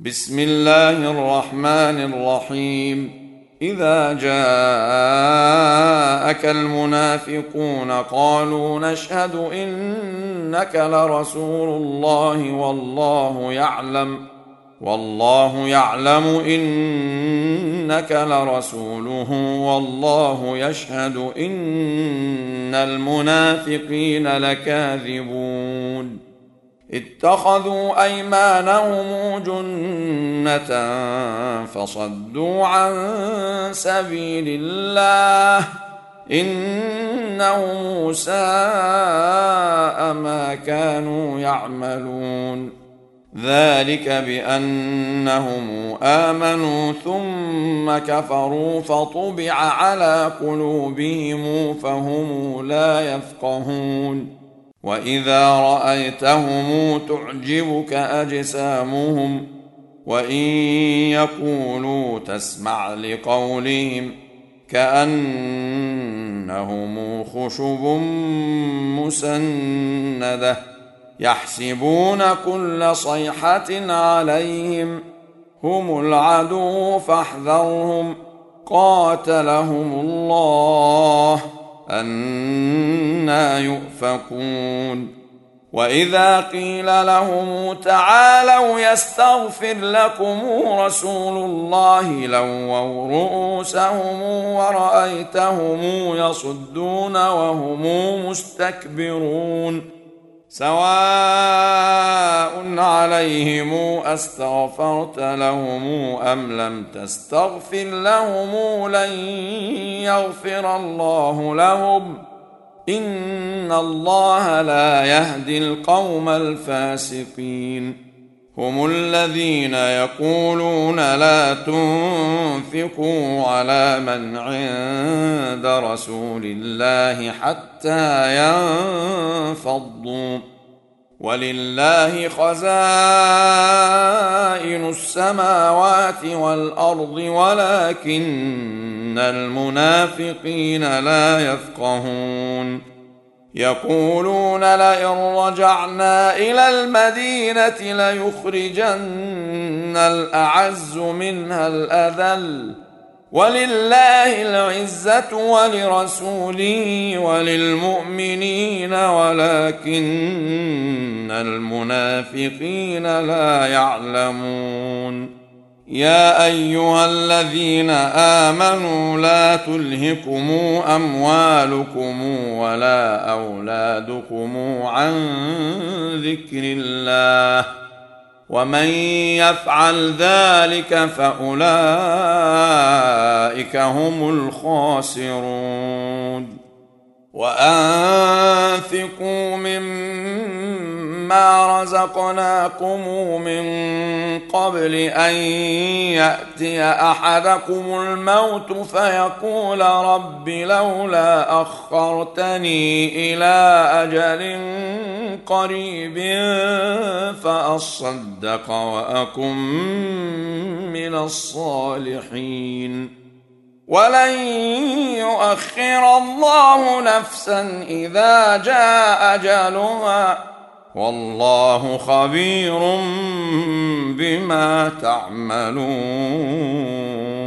بسم الله الرحمن الرحيم. إذا جاءك المنافقون قالوا نشهد إنك لرسول الله والله يعلم إنك لرسوله والله يشهد إن المنافقين لكاذبون. اتخذوا أيمانهم جنة فصدوا عن سبيل الله إنهم ساء ما كانوا يعملون. ذلك بأنهم آمنوا ثم كفروا فطبع على قلوبهم فهم لا يفقهون. وإذا رأيتهم تعجبك أجسامهم وإن يقولوا تسمع لقولهم كأنهم خشب مسندة يحسبون كل صيحة عليهم هم العدو فاحذرهم قاتلهم الله أنى يؤفكون. وإذا قيل لهم تعالوا يستغفر لكم رسول الله لووا رؤوسهم ورأيتهم يصدون وهم مستكبرون. سواء عليهم أستغفرت لهم أم لم تستغفر لهم لن يغفر الله لهم إن الله لا يهدي القوم الفاسقين. هم الذين يقولون لا تنفقوا على من عند رسول الله حتى ينفضوا ولله خزائن السماوات والأرض ولكن المنافقين لا يفقهون. يقولون لئن رجعنا إلى المدينة ليخرجن الأعز منها الأذل ولله العزة ولرسوله وللمؤمنين ولكن المنافقين لا يعلمون. يا أيها الذين آمنوا لا تلهكم أموالكم ولا أولادكم عن ذكر الله ومن يفعل ذلك فأولئك هم الخاسرون. وأنفقوا مما رزقناكم من قبل أن يأتي أحدكم الموت فيقول رب لولا أخرتني إلى أجل قريب فأصدق وأكن من الصالحين. ولن يؤخر الله نفسا إذا جاء أجلها والله خبير بما تعملون.